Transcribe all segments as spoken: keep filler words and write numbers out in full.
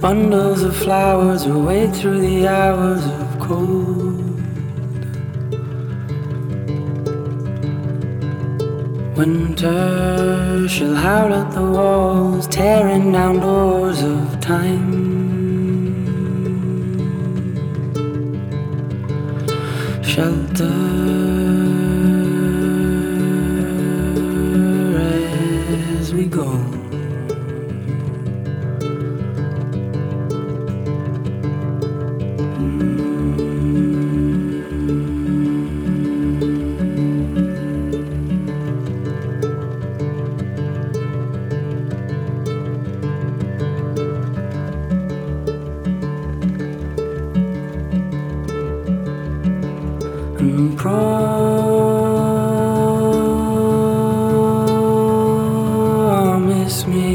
bundles of flowers will wait through the hours of cold. Winter shall howl at the walls, tearing down doors of time. Shelter as we go. And promise me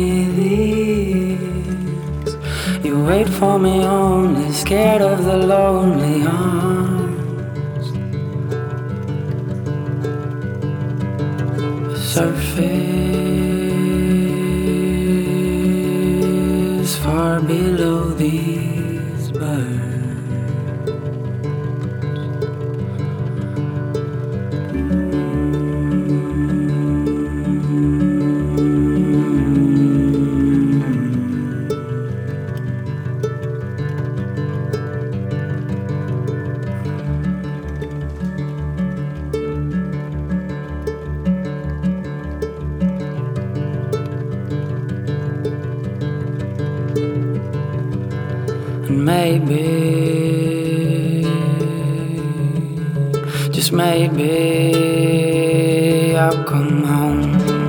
this. You wait for me only, scared of the lonely arms. The surface far below these birds. And maybe, just maybe, I'll come home.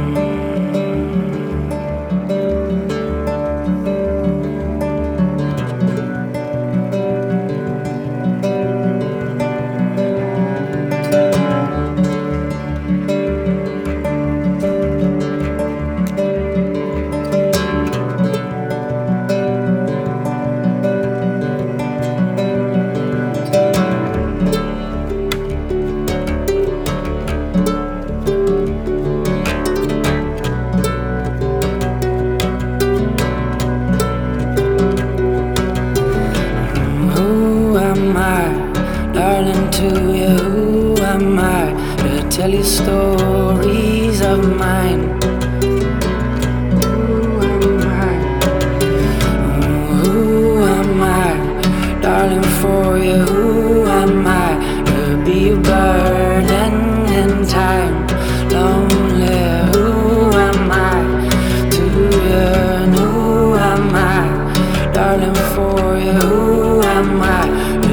Darling, to you, who am I to tell you stories of mine? Who am I? Who am I, darling, for you? Who am I to be a burden in time? Lonely, who am I to yearn? Who am I, darling, for you? Who am I?